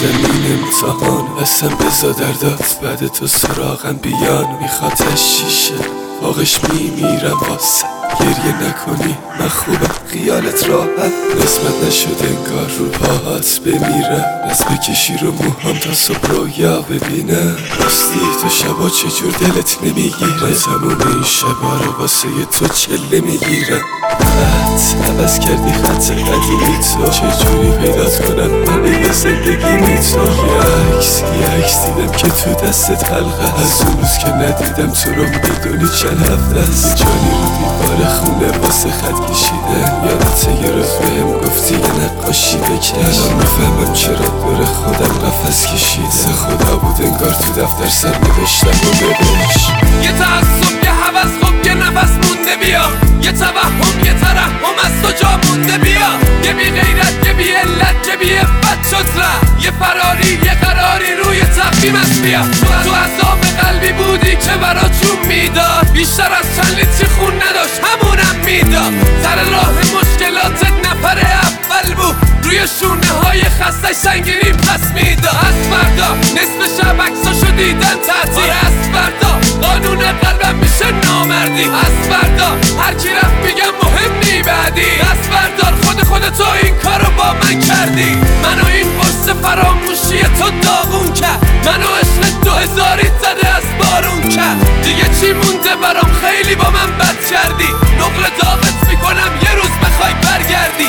زمین امتحان هستم بزا دردات بعد تو سراغم بیان میخواد شیشه باقش میمیرم واسه گریه نکنی من خوبم خیالت راحت قسمت نشد انگار رو پاهات بمیرم از بکشی رو موهام تا صبح رویا ببینم راستی تو شبا چجور دلت نمیگیره تموم این شبا رو واسه تو چله میگیرم عوض کردی خط قدیمی تو چجوری پیدات کنم همه زندگی تو یه عکس دیدم که تو دستت حلقه از اون روز که ندیدم تو رو میدونی چند هفته است جانی رو دیوار خونه واسه خط کشیدن یادت یه روز بهم گفتی یه نقاشی بکش الان میفهمم چرا دور خودم قفس کشیده خدا بود انگار تو دفتر سر نوشتم و ببش یه تعصب یه حوض خب یه نفس مونده بیا یه توهم یه ترحم از تو جا مونده بیا یه بی غیرت یه بی علت یه بی افت شد ره یه فراری یه قراری روی تقویم است بیا تو عذاب قلبی بودی که برا چون میداد بیشتر از چند لیتری خون نداشت همونم میداد سر راه مشکلاتت نفر اول بود روی شونه های خستش سنگینی پس میداد از فردا نصف شب عکساشو دیدن تعطیل از فردا قانون قلبم میشه نامردی از فردا هر کی رفت میگم مهم نی بعدی دست بردار خودتو این کارو با من کردی منو این پست فراموشی تو داغون کرد منو عشق 2000 زده از بارون کرد دیگه چی مونده برام خیلی با من بد کردی نقل داغت میکنم یه روز بخوای برگردی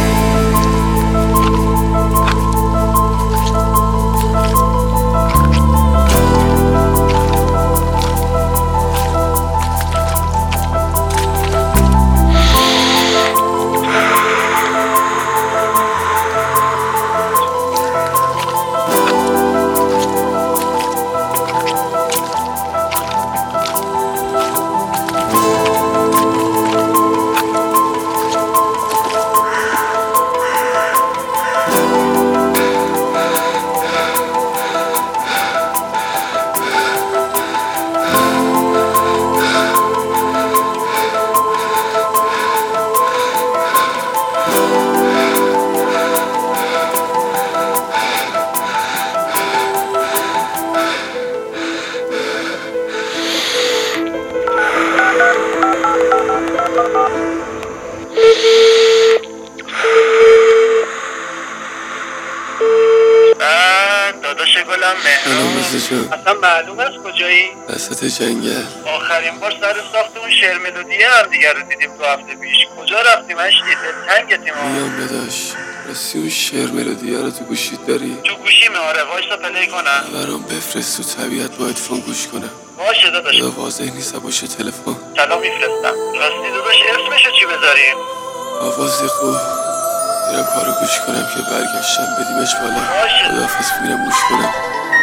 داداش گلم مهران اصلا معلوم است کجایی؟ وسط جنگل آخرین بار سر ساخت اون شعر ملودیه هم دیگر رو دیدیم تو هفته پیش کجا رفتیم اشتی؟ تنگتیم ها میام بداش راستی اون شعر ملودیه رو تو گوشیت داری؟ تو گوشیمه آره وایسا پلی کنم برام بفرست تو طبیعت با ادفون گوش کنم باشه داداش خدا واضح نیست باشه تلفن سلام میفرستم راستی داداش اسمشو چی بذاریم؟ آوازی خوب میرم کارو گوش کنم که برگشتم بدیمش بالا خداحافظ میرم گوش کنم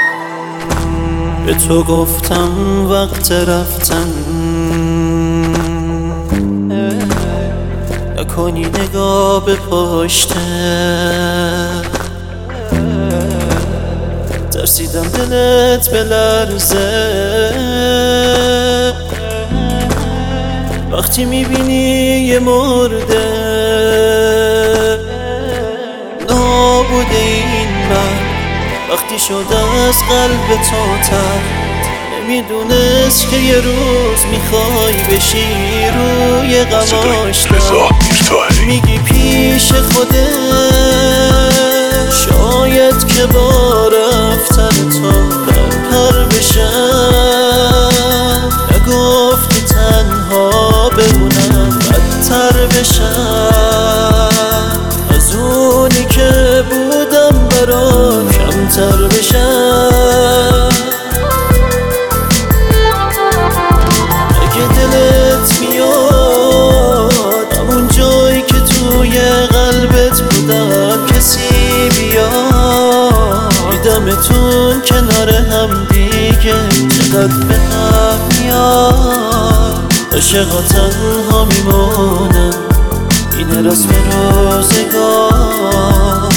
به تو گفتم وقت رفتن نکنی نگاه به پشته ترسیدم دلت بلرزه وقتی میبینی یه مرده نابوده این من وقتی شد از قلب تو تر نمیدونست که یه روز میخوای بشی روی غماش میگی پیش خودت شاید که با رفتن تو پر بشم نگفتی تنها بمونم بدتر بشم از اونی که بودم برات کمتر بشم اگه دلت میاد همون جایی که توی قلبت بودم کسی بیاد دیدمتون کنار هم دیگه چقدر به هم میاد عاشقا تنها میمونم این رسم روزگار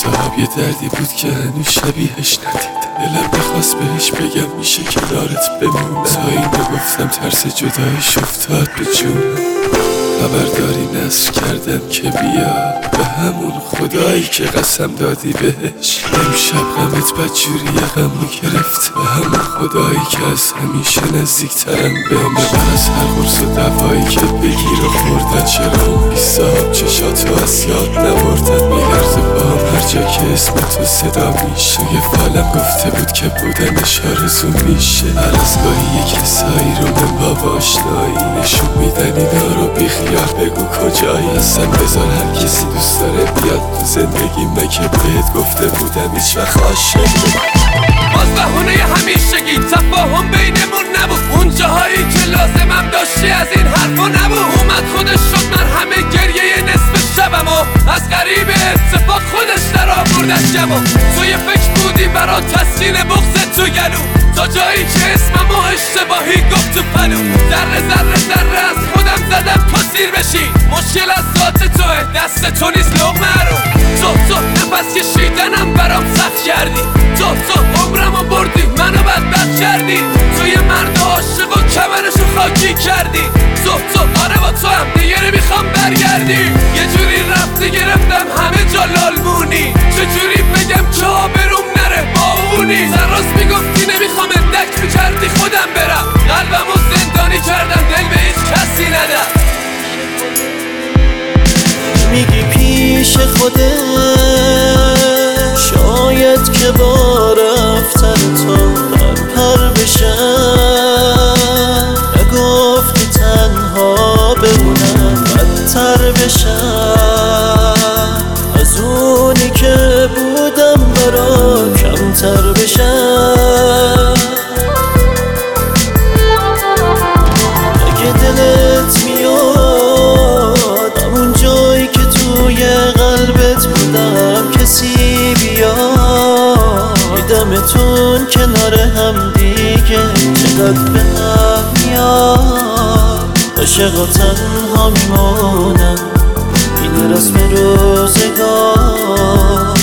صاحب یه دردی بود که هنوز شبیهش ندیدم. دلم بخواست بهش بگم میشه کنارت بمونم، تا اینو گفتم ترس جدایش افتاد به جونم. خبرداری نصر کردم که بیا به همون خدایی که قسم دادی بهش. امشب غمت بدجوری غمو گرفت، به همون خدایی که از همیشه نزدیکترم بهم. ببر از هر قرص و دوایی که بگیر و خوردن، چرا اون بی صاحب چشاتو از یاد نبردن. میلرزه باهم هر جا که اسم تو صدا میشه، یه فالم گفته بود که بودنش آرزو میشه. هر از گاهی یه کسایی رو من بابا آشنایی نشون میدن اینا رو بیخیال بگو کجایی. اصلا بذار هر کسی دوست داره بیاد تو زندگی من، که بهت گفته بودم هیچ وقت عاشق باز بهونه همیشگی تفاهم بینمون نبود، اون جاهایی که لازمم داشتی از این حرفا نبود. اومد خودش شد من همه گریه نصف شبم و از غریب اتفاق خودش در آورد از جمع. توی فکر بودی برا تسکین بغض تو گلو، تا جایی که اسممو اشتباهی گفت تو پلو. ذره ذره ذره از خودم زدم تا سیر بشی، مشکل از ذات توه دست تو نیست لقمه رو. تو نفس کشیدنم برام سخت کردی، تو عمرمو بردی منو بدبخت کردی. توی مرد عاشق و کمرشو خاکی کردی. تو آره با تو هم دیگه نمیخوام برگردی. یه جوری رفتی گرفتم همه جا لالمونی، چجوری بگم که آبروم نره با اونی. سراز میگفتی نمیخوام اندک میکردی خودم برم، قلبمو زندانی کردم دل به هیچ کسی ندم. میگی پیش خودت شاید که با رفتن تو پر بشم، نگفتی تنها بمونم بدتر بشم، از اونی که بودم برا کمتر بشم. اگه دلت میاد همون جایی که توی قلبت بودم کسی بیاد، دیدمتون کنار هم دیگه چقدر به هم میاد. عاشق و تنها میمونم این رسم روزگار.